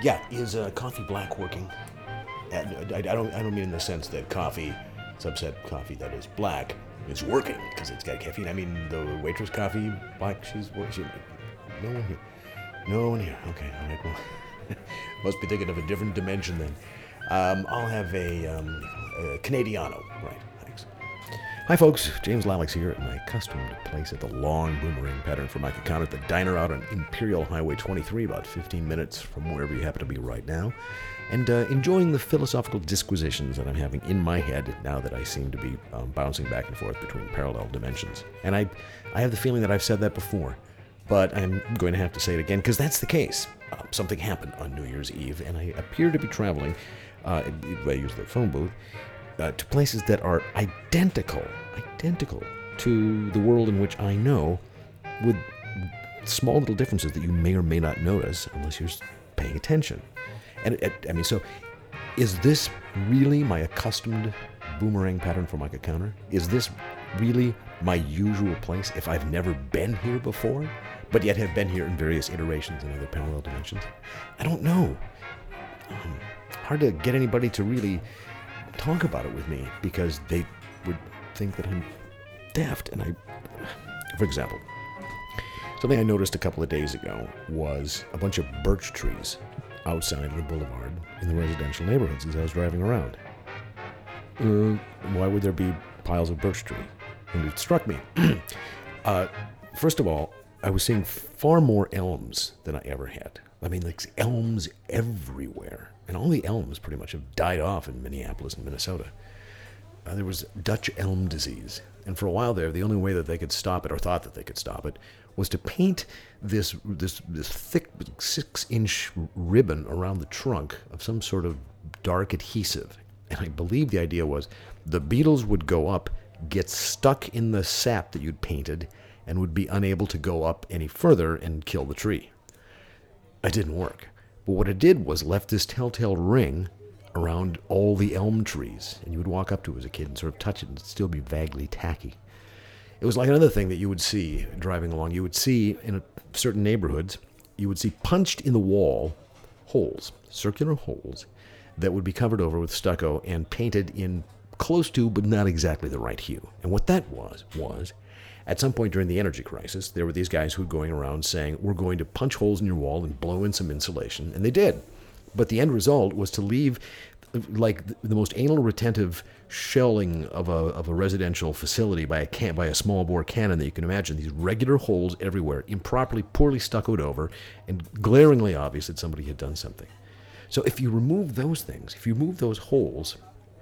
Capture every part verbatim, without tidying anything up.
Yeah, is uh, coffee black working? And I, I don't. I don't mean in the sense that coffee, subset coffee that is black, is working because it's got caffeine. I mean the waitress coffee black. She's working. No one here. No one here. Okay. All right. Well, must be thinking of a different dimension then. Um, I'll have a, um, a Canadiano. Right. Thanks. Hi, folks. James Lalix here at my accustomed place at the long boomerang pattern for my account at the diner out on Imperial Highway twenty-three, about fifteen minutes from wherever you happen to be right now, and uh, enjoying the philosophical disquisitions that I'm having in my head now that I seem to be um, bouncing back and forth between parallel dimensions. And I, I have the feeling that I've said that before, but I'm going to have to say it again because that's the case. Uh, something happened on New Year's Eve, and I appear to be traveling, uh, if I use the phone booth, uh, to places that are identical, identical to the world in which I know, with small little differences that you may or may not notice unless you're paying attention. And it, it, I mean, so is this really my accustomed boomerang pattern for Micah Counter? Is this really my usual place if I've never been here before, but yet have been here in various iterations in other parallel dimensions? I don't know. Um, hard to get anybody to really talk about it with me because they would think that I'm daft. And I, for example, something I noticed a couple of days ago was a bunch of birch trees outside the boulevard in the residential neighborhoods as I was driving around. Uh, why would there be piles of birch tree? And it struck me. uh, first of all, I was seeing far more elms than I ever had. I mean, like elms everywhere. And all the elms pretty much have died off in Minneapolis and Minnesota. Uh, there was Dutch elm disease. And for a while there, the only way that they could stop it, or thought that they could stop it, was to paint this this this thick six-inch ribbon around the trunk of some sort of dark adhesive. And I believe the idea was the beetles would go up, get stuck in the sap that you'd painted, and would be unable to go up any further and kill the tree. It didn't work. But what it did was left this telltale ring around all the elm trees, and you would walk up to it as a kid and sort of touch it, and it'd still be vaguely tacky. It was like another thing that you would see driving along. You would see in certain neighborhoods, you would see punched in the wall holes, circular holes, that would be covered over with stucco and painted in close to, but not exactly the right hue. And what that was, was, at some point during the energy crisis, there were these guys who were going around saying, we're going to punch holes in your wall and blow in some insulation. And they did. But the end result was to leave like the most anal retentive shelling of a of a residential facility by a can, by a small bore cannon that you can imagine. These regular holes everywhere, improperly, poorly stuccoed over, and glaringly obvious that somebody had done something. So if you remove those things, if you remove those holes,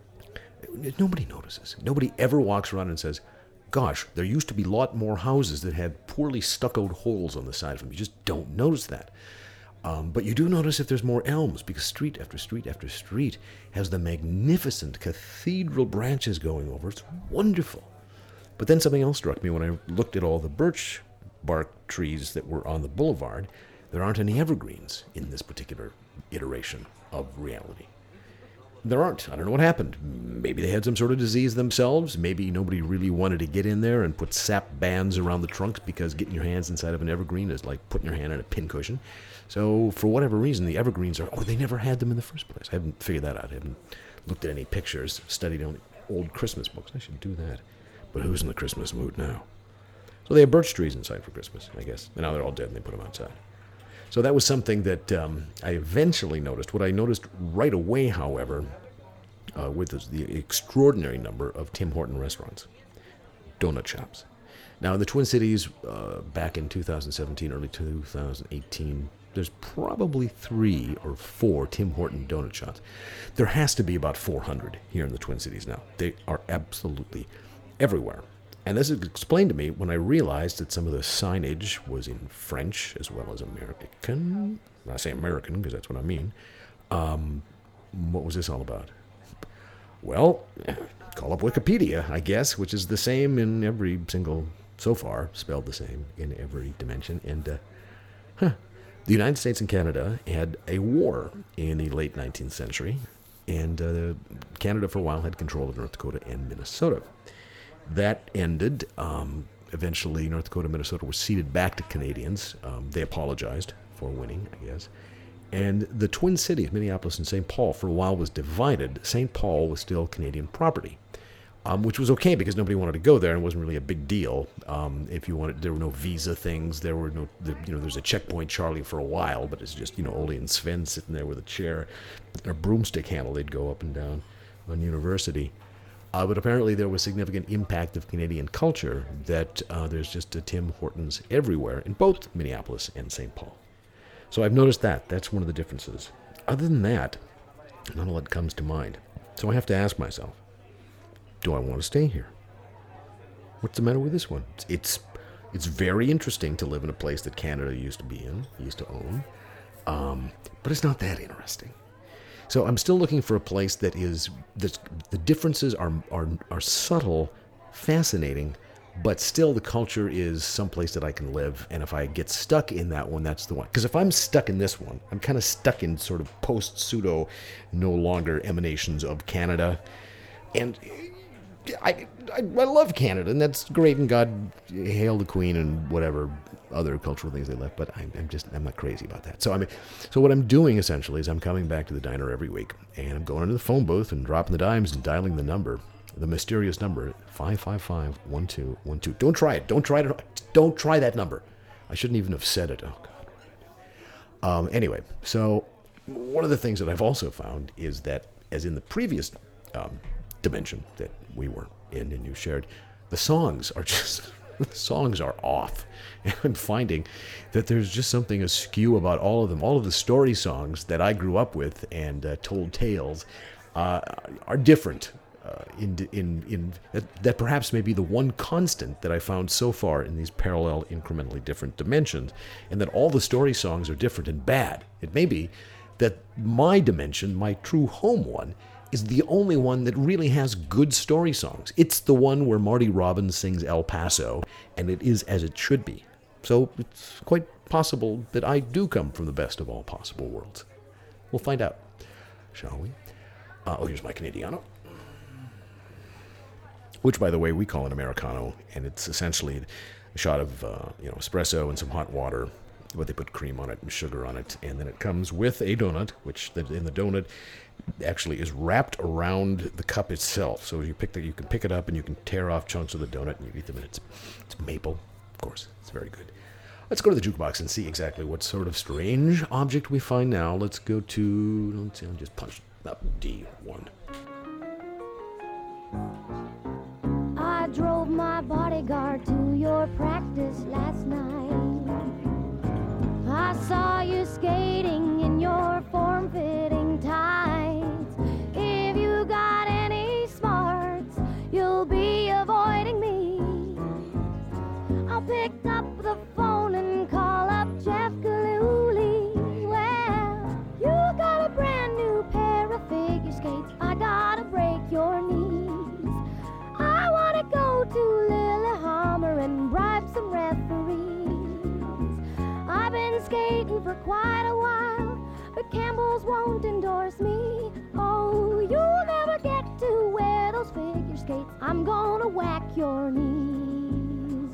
nobody notices. Nobody ever walks around and says, gosh, there used to be a lot more houses that had poorly stuccoed holes on the side of them. You just don't notice that. Um, but you do notice if there's more elms, because street after street after street has the magnificent cathedral branches going over. It's wonderful. But then something else struck me when I looked at all the birch bark trees that were on the boulevard. There aren't any evergreens in this particular iteration of reality. There aren't. I don't know what happened. Maybe they had some sort of disease themselves. Maybe nobody really wanted to get in there and put sap bands around the trunks because getting your hands inside of an evergreen is like putting your hand in a pincushion. So for whatever reason, the evergreens are, or they never had them in the first place. I haven't figured that out. I haven't looked at any pictures, studied only old Christmas books. I should do that. But who's in the Christmas mood now? So they have birch trees inside for Christmas, I guess. And now they're all dead and they put them outside. So that was something that um, I eventually noticed. What I noticed right away, however, uh, with this, the extraordinary number of Tim Horton restaurants, donut shops. Now, in the Twin Cities, uh, back in two thousand seventeen, early two thousand eighteen, there's probably three or four Tim Horton donut shops. There has to be about four hundred here in the Twin Cities now. They are absolutely everywhere. And this is explained to me when I realized that some of the signage was in French as well as American. I say American because that's what I mean. Um, what was this all about? Well, call up Wikipedia, I guess, which is the same in every single, so far, spelled the same in every dimension. And, uh, huh, the United States and Canada had a war in the late nineteenth century, and uh, Canada for a while had control of North Dakota and Minnesota. That ended. Um, eventually, North Dakota and Minnesota were ceded back to Canadians. Um, they apologized for winning, I guess. And the Twin Cities, Minneapolis and Saint Paul, for a while was divided. Saint Paul was still Canadian property, um, which was okay because nobody wanted to go there and it wasn't really a big deal. Um, if you wanted, there were no visa things. There were no, the, you know, there's a Checkpoint Charlie for a while, but it's just, you know, Ole and Sven sitting there with a chair, a broomstick handle. They'd go up and down on University. Uh, but apparently there was significant impact of Canadian culture that uh, there's just a Tim Hortons everywhere in both Minneapolis and Saint Paul. So I've noticed that. That's one of the differences. Other than that, not a lot comes to mind. So I have to ask myself, do I want to stay here? What's the matter with this one? It's, it's it's very interesting to live in a place that Canada used to be in, used to own, um, but it's not that interesting. So I'm still looking for a place that is, that's, the differences are, are are subtle, fascinating, but still the culture is someplace that I can live. And if I get stuck in that one, that's the one. Because if I'm stuck in this one, I'm kind of stuck in sort of post-pseudo, no longer emanations of Canada. And I, I I love Canada, and that's great, and God hail the Queen and whatever other cultural things they left, but I'm, I'm just, I'm not crazy about that. So I mean, so what I'm doing essentially is I'm coming back to the diner every week, and I'm going into the phone booth and dropping the dimes and dialing the number, the mysterious number, five five five, one two one two. Don't try it. Don't try it. Don't try that number. I shouldn't even have said it. Oh, God. Um, anyway, so one of the things that I've also found is that, as in the previous um, dimension that we were in and you shared, the songs are just, the songs are off. And I'm finding that there's just something askew about all of them. All of the story songs that I grew up with and uh, told tales uh, are different. Uh, in in in that, that perhaps may be the one constant that I found so far in these parallel, incrementally different dimensions, and that all the story songs are different and bad. It may be that my dimension, my true home one, is the only one that really has good story songs. It's the one where Marty Robbins sings El Paso, and it is as it should be. So it's quite possible that I do come from the best of all possible worlds. We'll find out, shall we? Uh, oh, here's my Canadiano. Which, by the way, we call an Americano, and it's essentially a shot of uh, you know espresso and some hot water, but they put cream on it and sugar on it, and then it comes with a donut, which the, in the donut actually is wrapped around the cup itself. So you pick the, you can pick it up and you can tear off chunks of the donut and you eat them, and it's it's maple, of course. It's very good. Let's go to the jukebox and see exactly what sort of strange object we find now. Let's go to, let's see, I'll just punch up D one. I drove my bodyguard to your practice last night. I saw you skating in your form-fitting tights. If you got any smarts, you'll be avoiding me. I'll pick up the phone and call up Jeff Gillooly. Well, you got a brand new pair of figure skates. I gotta break your knees. I wanna go to Lillehammer and bribe some referees. I've been skating for quite a while, but Campbell's won't endorse me. Oh, you'll never get to wear those figure skates. I'm gonna whack your knees.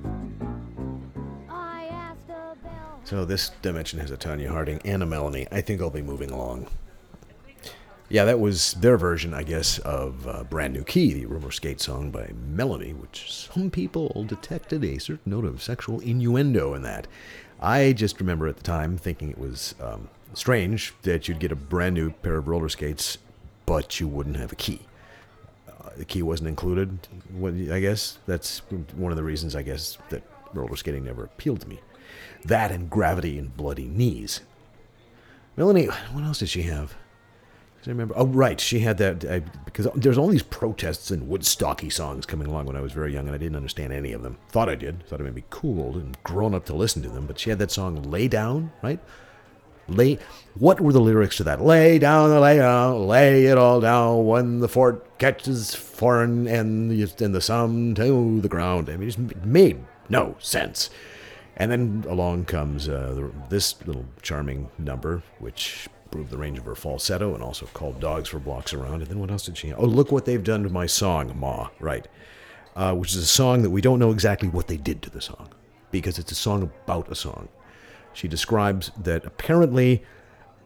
I asked a bell. So this dimension has a Tanya Harding and a Melanie. I think I'll be moving along. Yeah, that was their version, I guess, of uh, Brand New Key, the roller skate song by Melanie, which some people detected a certain note of sexual innuendo in that. I just remember at the time thinking it was um, strange that you'd get a brand new pair of roller skates, but you wouldn't have a key. Uh, the key wasn't included. Well, I guess that's one of the reasons, I guess, that roller skating never appealed to me. That and Gravity and Bloody Knees. Melanie, what else did she have? I remember. Oh, right. She had that I, because there's all these protests and Woodstocky songs coming along when I was very young, and I didn't understand any of them. Thought I did. Thought it made me cool and grown up to listen to them. But she had that song "Lay Down," right? Lay. What were the lyrics to that? Lay down, lay down, lay it all down. When the fort catches foreign and the, and the sum to the ground. I mean, it made no sense. And then along comes uh, the, this little charming number, which proved the range of her falsetto and also called dogs for blocks around. And then what else did she have? Oh, look what they've done to my song, Ma, right? Uh, which is a song that we don't know exactly what they did to the song because it's a song about a song. She describes that apparently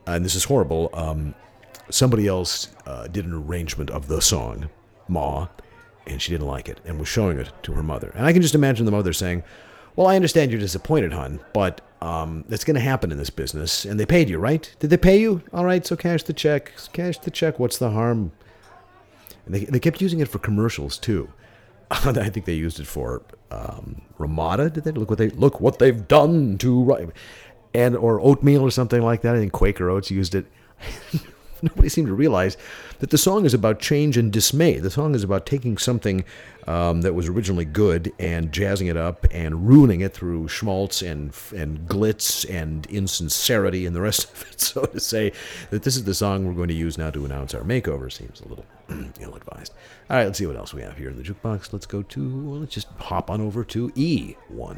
and this is horrible, um, somebody else uh, did an arrangement of the song, Ma, and she didn't like it, and was showing it to her mother. And I can just imagine the mother saying, well, I understand you're disappointed, hon, but um, that's going to happen in this business, and they paid you, right? Did they pay you? All right, so cash the check. Cash the check. What's the harm? And they, they kept using it for commercials, too. I think they used it for um, Ramada. Did they look what they look what they've done to and or oatmeal or something like that? I think Quaker Oats used it. Nobody seemed to realize that the song is about change and dismay. The song is about taking something um, that was originally good and jazzing it up and ruining it through schmaltz and and glitz and insincerity and the rest of it. So to say that this is the song we're going to use now to announce our makeover seems a little ill-advised. All right, let's see what else we have here in the jukebox. Let's go to, well, let's just hop on over to E one.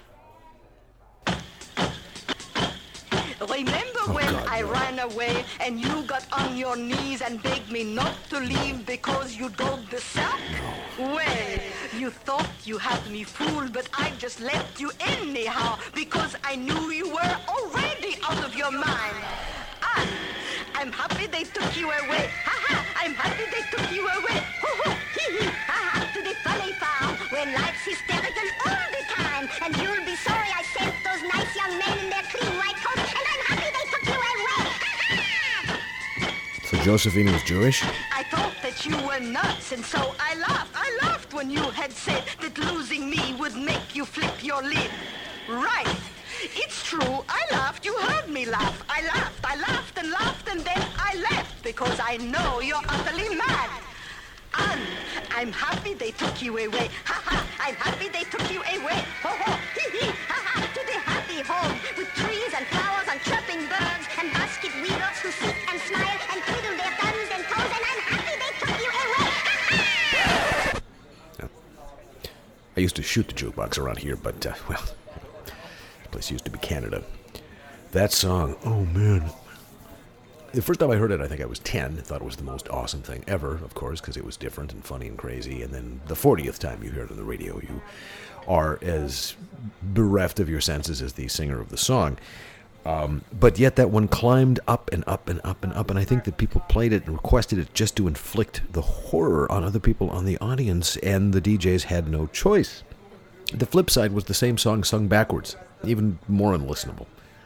Remember Oh, when God, I no. ran away and you got on your knees and begged me not to leave because you don't deserve? Well, you thought you had me fooled, but I just left you anyhow because I knew you were already out of your mind. And I'm happy they took you away. Ha ha! I'm happy they took you away. Ho ho! Hee hee! Ha ha! To the funny farm where life's hysterical all the time. And you'll be sorry I sent those nice young men in their clean white coats. And I'm happy they took you away. Ha ha! So Josephine was Jewish? I thought that you were nuts, and so I laughed. I laughed when you had said that losing me would make you flip your lid. Right. It's true. I laughed. You heard me laugh. I laughed. I laughed and laughed, and then I left because I know you're utterly mad. And I'm happy they took you away. Ha ha! I'm happy they took you away. Ho ho! Hee hee! Ha ha! To the happy home with trees and flowers and chirping birds and basket weavers who sit and smile and twiddle their thumbs and toes. And I'm happy they took you away. Ha ha! I used to shoot the jukebox around here, but, uh, well, this place used to be Canada. That song, oh man. The first time I heard it, I think I was ten. I thought it was the most awesome thing ever, of course, because it was different and funny and crazy. And then the fortieth time you hear it on the radio, you are as bereft of your senses as the singer of the song. Um, but yet that one climbed up and up and up and up, and I think that people played it and requested it just to inflict the horror on other people, on the audience, and the D Js had no choice. The flip side was the same song sung backwards, even more unlistenable.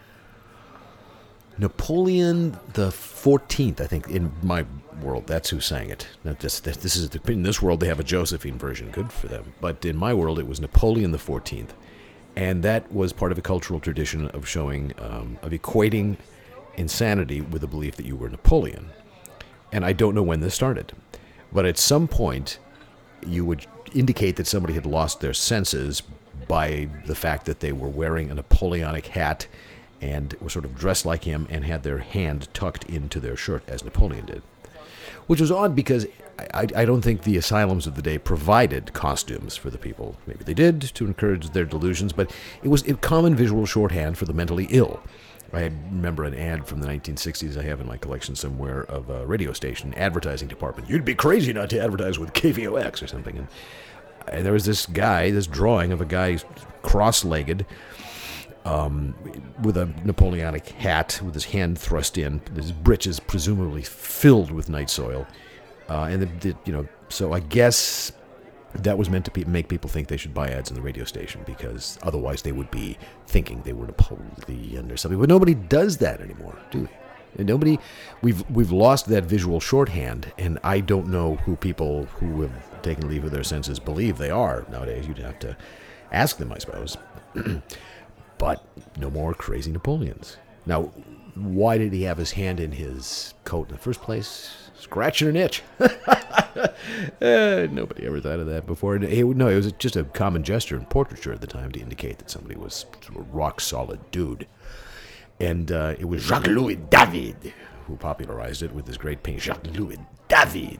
Napoleon the fourteenth, I think, in my world, that's who sang it. Not this, this, this is in this world they have a Josephine version, good for them. But in my world, it was Napoleon the fourteenth, and that was part of a cultural tradition of showing, um, of equating insanity with the belief that you were Napoleon. And I don't know when this started, but at some point, you would indicate that somebody had lost their senses by the fact that they were wearing a Napoleonic hat and were sort of dressed like him and had their hand tucked into their shirt, as Napoleon did. Which was odd because I, I don't think the asylums of the day provided costumes for the people. Maybe they did to encourage their delusions, but it was a common visual shorthand for the mentally ill. I remember an ad from the nineteen sixties I have in my collection somewhere of a radio station advertising department. You'd be crazy not to advertise with K V O X or something. And, and there was this guy, this drawing of a guy cross-legged, Um, with a Napoleonic hat, with his hand thrust in, his breeches presumably filled with night soil, uh, and the, the, you know, so I guess that was meant to be, make people think they should buy ads in the radio station because otherwise they would be thinking they were Napoleon or something. But nobody does that anymore, do they? And nobody, we've we've lost that visual shorthand, and I don't know who people who have taken leave of their senses believe they are nowadays. You'd have to ask them, I suppose. But no more crazy Napoleons. Now, why did he have his hand in his coat in the first place? Scratching an itch. uh, nobody ever thought of that before. It, no, it was just a common gesture in portraiture at the time to indicate that somebody was a rock-solid dude. And uh, it was Jacques-Louis David who popularized it with his great painting. Jacques-Louis David.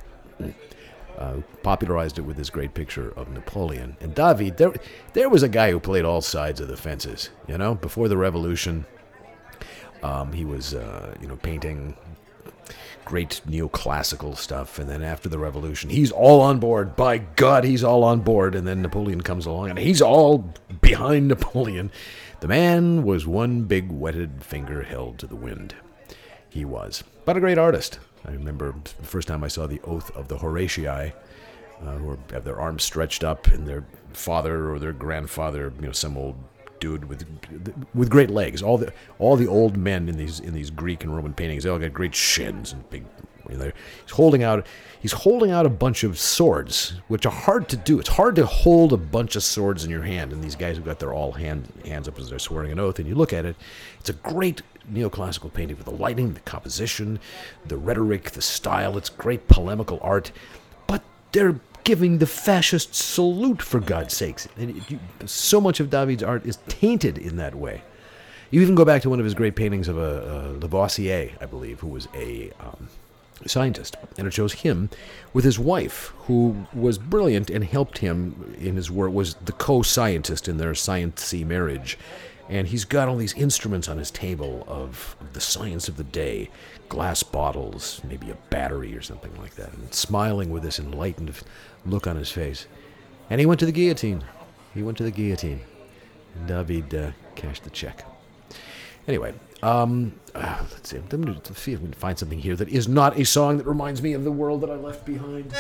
Uh, popularized it with this great picture of Napoleon. And David, there, there was a guy who played all sides of the fences. You know, before the Revolution, um, he was, uh, you know, painting great neoclassical stuff. And then after the Revolution, he's all on board. By God, he's all on board. And then Napoleon comes along, and he's all behind Napoleon. The man was one big wetted finger held to the wind. he was. But a great artist. I remember the first time I saw the Oath of the Horatii, uh, who have their arms stretched up, and their father or their grandfather, you know, some old dude with with great legs. All the all the old men in these in these Greek and Roman paintings, they all got great shins and big. You know, he's holding out. He's holding out a bunch of swords, which are hard to do. It's hard to hold a bunch of swords in your hand. And these guys have got their all hand, hands up as they're swearing an oath. And you look at it, it's a great neoclassical painting with the lighting, the composition, the rhetoric, the style. It's great polemical art. But they're giving the fascist salute, for God's sakes. And it, you, so much of David's art is tainted in that way. You even go back to one of his great paintings of a, a Lavoisier, I believe, who was a um, scientist, and it shows him with his wife, who was brilliant and helped him in his work, was the co-scientist in their science-y marriage. And he's got all these instruments on his table of the science of the day, glass bottles, maybe a battery or something like that, and smiling with this enlightened look on his face. And he went to the guillotine. He went to the guillotine. And David uh, cashed the check. Anyway, um, uh, let's see. Let me see if we can find something here that is not a song that reminds me of the world that I left behind.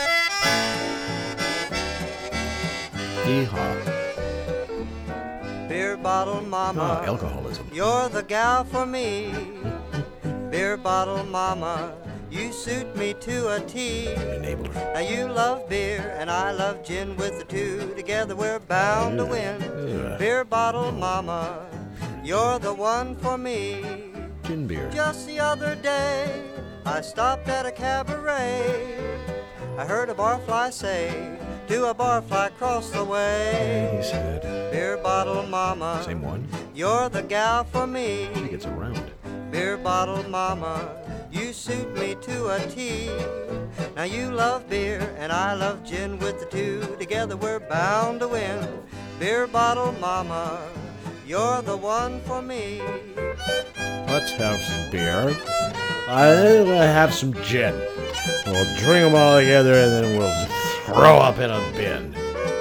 Yeehaw. Beer bottle mama, Ah, alcoholism. you're the gal for me. Beer bottle mama, you suit me to a T. Enabler. Now you love beer and I love gin. With the two together we're bound to win. Yeah. Beer bottle mama, you're the one for me. Gin beer. Just the other day, I stopped at a cabaret. I heard a barfly say to a barfly across the way, He said, beer bottle mama, same one. you're the gal for me. He gets around. Beer bottle mama, you suit me to a T. Now you love beer and I love gin. With the two together we're bound to win. Beer bottle mama, you're the one for me. Let's have some beer. I think we'll have some gin. We'll drink them all together and then we'll throw up in a bin.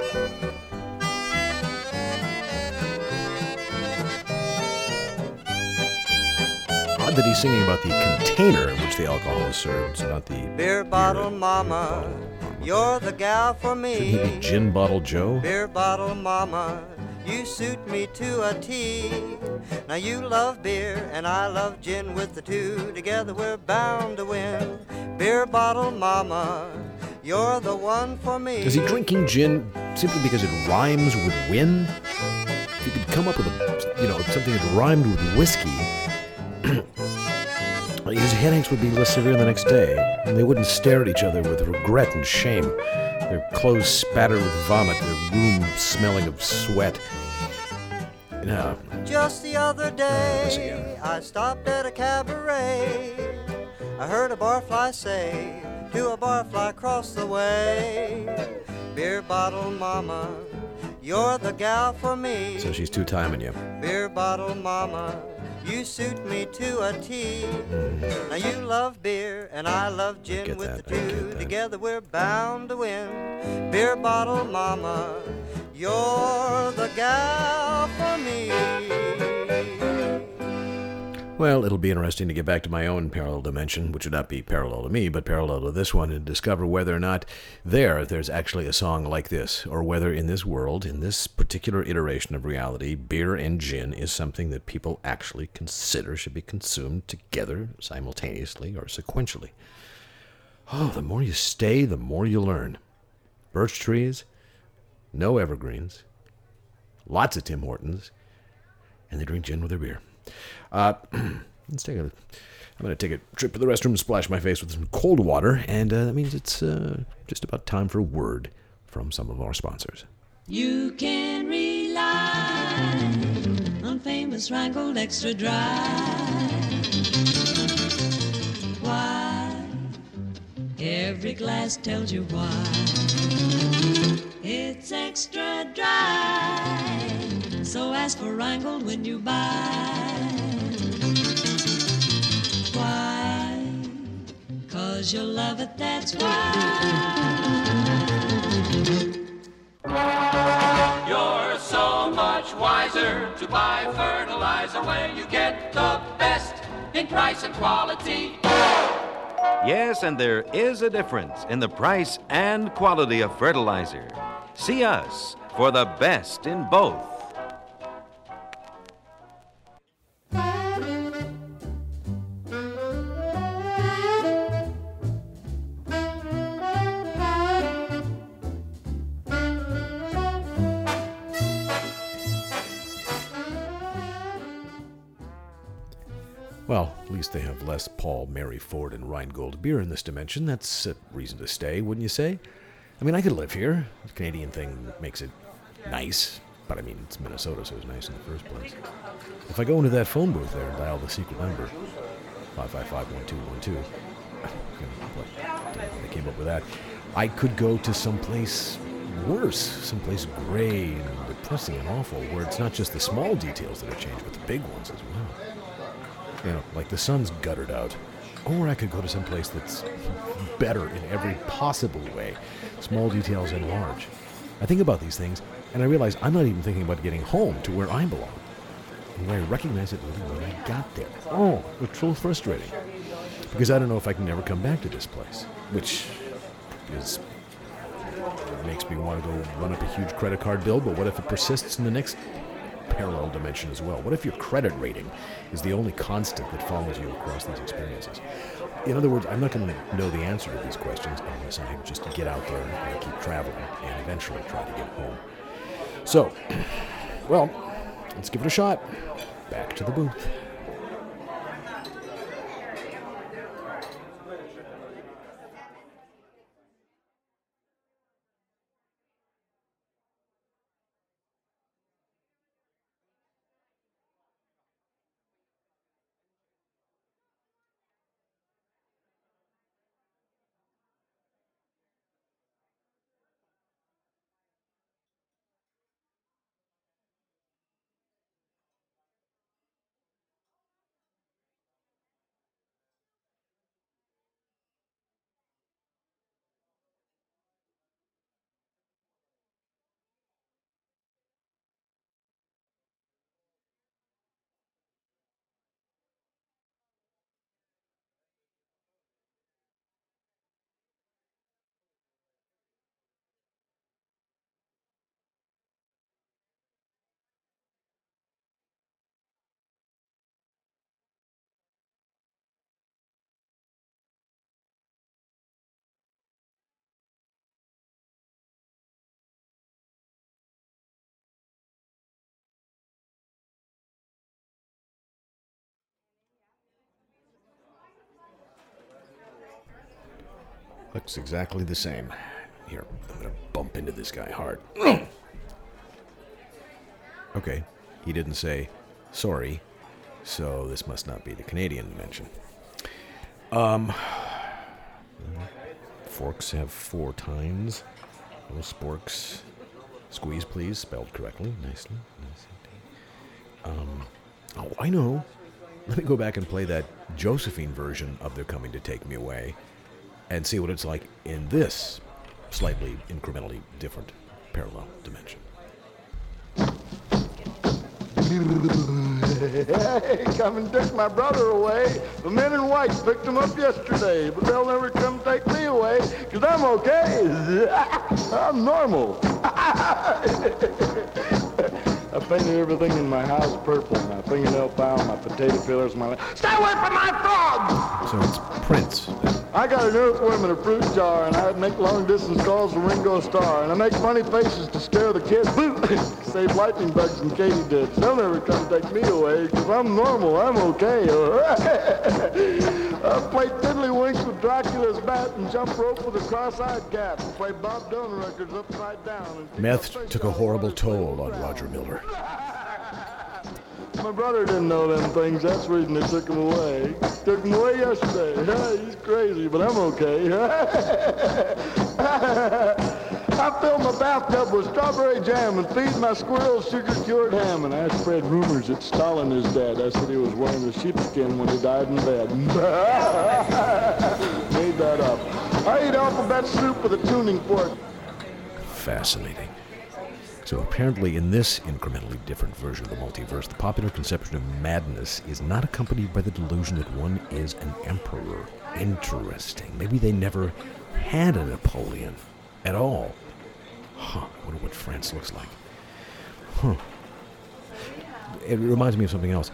Odd that he's singing about the container in which the alcohol is served, not the Beer bottle mama, you're the gal for me. Shouldn't he be Gin Bottle Joe? Beer bottle mama, you suit me to a T. Now you love beer and I love gin. With the two together we're bound to win. Beer bottle mama, you're the one for me. Is he drinking gin simply because it rhymes with win? If you could come up with a, you know, something that rhymed with whiskey, his headaches would be less severe the next day, and they wouldn't stare at each other with regret and shame, their clothes spattered with vomit, their room smelling of sweat. No. Just the other this day, again. I stopped at a cabaret. I heard a barfly say to a barfly across the way, beer bottle mama, you're the gal for me. So she's two-timing you. Beer bottle mama, you suit me to a T. Now you love beer and I love gin. Get With that, the I two get that. together we're bound to win. Beer bottle mama, you're the gal for me. Well, it'll be interesting to get back to my own parallel dimension, which would not be parallel to me, but parallel to this one, and discover whether or not there, there's actually a song like this, or whether in this world, in this particular iteration of reality, beer and gin is something that people actually consider should be consumed together, simultaneously, or sequentially. Oh, the more you stay, the more you learn. Birch trees, no evergreens, lots of Tim Hortons, and they drink gin with their beer. Uh, let's take a. I'm going to take a trip to the restroom and splash my face with some cold water, and uh, that means it's uh, just about time for a word from some of our sponsors. You can rely on famous Rheingold Extra Dry. Why? Every glass tells you why. It's extra dry, so ask for Rheingold when you buy. Why? 'Cause you'll love it, that's why. You're so much wiser to buy fertilizer when you get the best in price and quality. Yes, and there is a difference in the price and quality of fertilizer. See us for the best in both. Well, at least they have less Paul, Mary Ford, and Rheingold beer in this dimension. That's a reason to stay, wouldn't you say? I mean, I could live here. The Canadian thing makes it nice, but I mean, it's Minnesota, so it's nice in the first place. If I go into that phone booth there and dial the secret number, five five five, one two one two, I came up with that, I could go to someplace worse, someplace gray and depressing and awful, where it's not just the small details that are changed, but the big ones as well. You know, like the sun's guttered out. Or I could go to some place that's better in every possible way. Small details in large. I think about these things, and I realize I'm not even thinking about getting home to where I belong. And I recognize it really when I got there. Oh, it's so frustrating. Because I don't know if I can ever come back to this place. Which is... It makes me want to go run up a huge credit card bill, but what if it persists in the next parallel dimension as well? What if your credit rating is the only constant that follows you across these experiences? In other words, I'm not going to know the answer to these questions unless I just get out there and keep traveling and eventually try to get home. So, well, let's give it a shot. Back to the booth. Looks exactly the same. Here, I'm gonna bump into this guy hard. Okay, he didn't say sorry, so this must not be the Canadian dimension. Um, forks have four tines. No sporks. Squeeze, please, spelled correctly, nicely. Um, oh, I know. Let me go back and play that Josephine version of They're Coming to Take Me Away and see what it's like in this slightly incrementally different parallel dimension. Hey, come and take my brother away. The men in white picked him up yesterday, but they'll never come take me away, because I'm okay. I'm normal. I painted everything in my house purple. My fingernail file, my potato peelers, my... Stay away from my frogs! So it's Prince. I got an earthworm in a fruit jar, and I make long-distance calls to Ringo Starr, and I make funny faces to scare the kids. Save lightning bugs and katydids. They'll never come take me away, because I'm normal. I'm okay. I play tiddlywinks with Dracula's bat and jump rope with a cross-eyed cat and play Bob Dylan records upside down. Meth took a horrible toll on Roger Miller. My brother didn't know them things. That's the reason they took him away. Took him away yesterday. He's crazy, but I'm okay. I filled my bathtub with strawberry jam and feed my squirrels sugar-cured ham. And I spread rumors that Stalin is dead. I said he was wearing a sheepskin when he died in bed. Made that up. I eat alphabet soup with a tuning fork. Fascinating. So apparently in this incrementally different version of the multiverse, the popular conception of madness is not accompanied by the delusion that one is an emperor. Interesting. Maybe they never had a Napoleon at all. Huh. I wonder what France looks like. Huh. It reminds me of something else.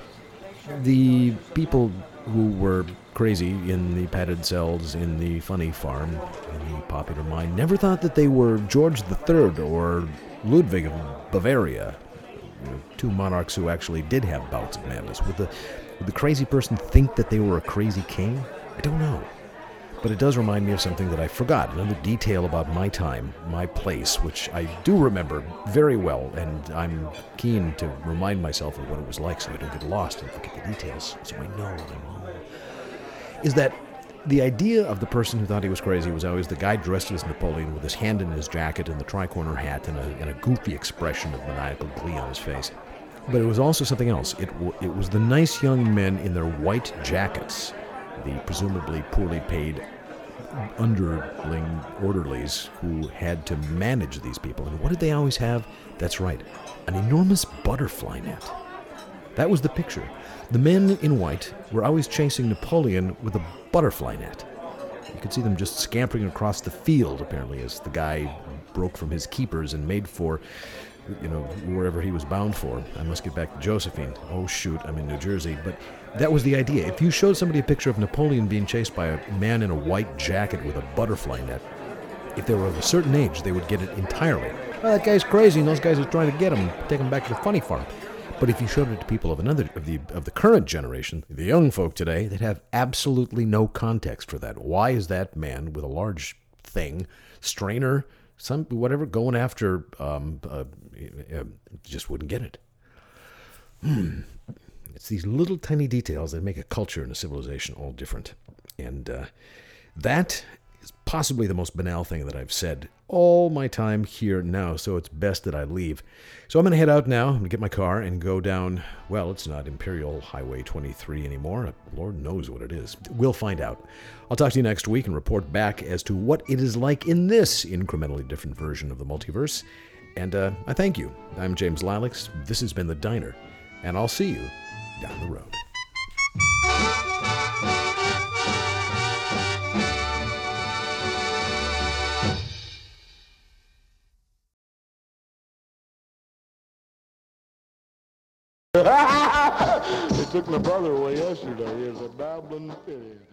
The people who were crazy in the padded cells in the funny farm, in the popular mind, never thought that they were George the Third or Ludwig of Bavaria, you know, two monarchs who actually did have bouts of madness. Would the, would the crazy person think that they were a crazy king? I don't know. But it does remind me of something that I forgot, another detail about my time, my place, which I do remember very well, and I'm keen to remind myself of what it was like so I don't get lost and forget the details, so I know, I know. Is that the idea of the person who thought he was crazy was always the guy dressed as Napoleon with his hand in his jacket and the tri-corner hat and a, and a goofy expression of maniacal glee on his face. But it was also something else. It, w- it was the nice young men in their white jackets, the presumably poorly paid underling orderlies who had to manage these people. And what did they always have? That's right, an enormous butterfly net. That was the picture. The men in white were always chasing Napoleon with a butterfly net. You could see them just scampering across the field, apparently, as the guy broke from his keepers and made for, you know, wherever he was bound for. I must get back to Josephine. Oh, shoot, I'm in New Jersey. But that was the idea. If you showed somebody a picture of Napoleon being chased by a man in a white jacket with a butterfly net, if they were of a certain age, they would get it entirely. Oh, that guy's crazy, and those guys are trying to get him, take him back to the funny farm. But if you showed it to people of another of the of the current generation, the young folk today, they'd have absolutely no context for that. Why is that man with a large thing, strainer, some whatever, going after? Um, uh, uh, just wouldn't get it. Hmm. It's these little tiny details that make a culture and a civilization all different, and uh, that is possibly the most banal thing that I've said all my time here now, so it's best that I leave. So I'm going to head out now and get my car and go down, well, it's not Imperial Highway twenty-three anymore. Lord knows what it is. We'll find out. I'll talk to you next week and report back as to what it is like in this incrementally different version of the multiverse. And uh, I thank you. I'm James Lalix. This has been The Diner, and I'll see you down the road. They took my brother away yesterday. He was a babbling idiot.